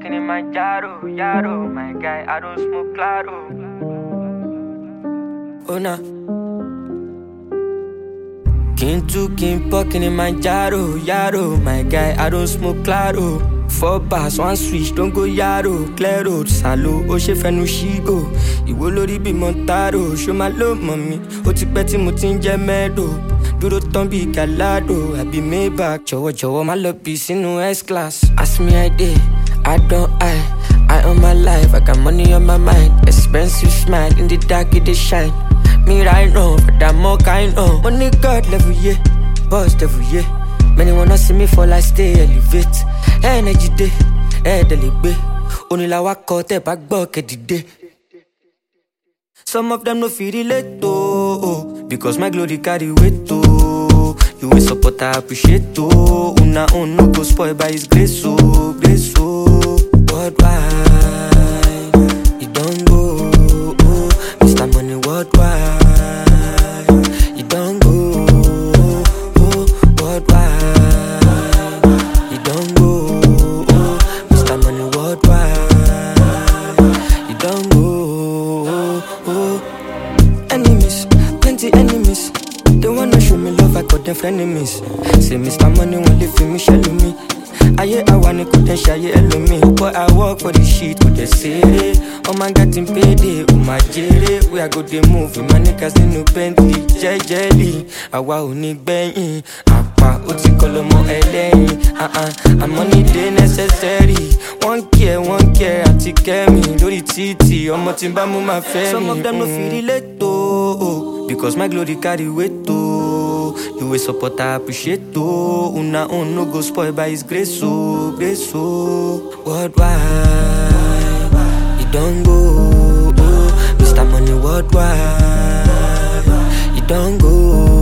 fucking in my yaro, yaro. My guy, I don't smoke claro. Oh nah. King to king fucking in my yaro, yaro. My guy, I don't smoke claro. 4 bars, 1 switch, don't go yaro. Clear road, salo, o she fenu shigo. Iwo lori bi montaro, show my love mommy. O ti pẹ́ tí mo ti ń jẹ mẹ́dò. Dúró tán bí galado, I be Maybach. Jọ̀wọ́ má lọ bí sínú S-class. Ask me I dey, I don't I on my life, I got money on my mind. Expensive smile, in the dark it dey shine. Me right now, but I'm more kind of. Money God level, yeah, boss level, yeah. Many wanna see me fall, I stay elevate. Energy day, delibe. Only la wako te back bucket day. Some of them no feel relate to, because my glory carry weight to. You will support, I appreciate to. Una own no go spoiled by his grace so, grace so. Worldwide, it don't go. Mr. Money worldwide, it don't go. Worldwide, it don't go. Mr. Money worldwide, it don't go. Enemies, plenty enemies. They wanna show me love, I got them frenemies. Say Mr. Money won't live for me, shelly me. I wanna go then shy me. But I work for the shit with the city. Oh my God, in payday, oh my jelly. We are good, they move, my niggas in no Bentley, jelly. I want to bang, apa, uti kolomo LA. I'm money day necessary. One care, I take care me. Lori titi, omo timba mu my family. Some of them no feel relate to, because my glory carry weight to. You will support, I appreciate to. Una own no go spoiled by his grace so, grace so. Worldwide, it don't go. Mr. Money worldwide, it don't go.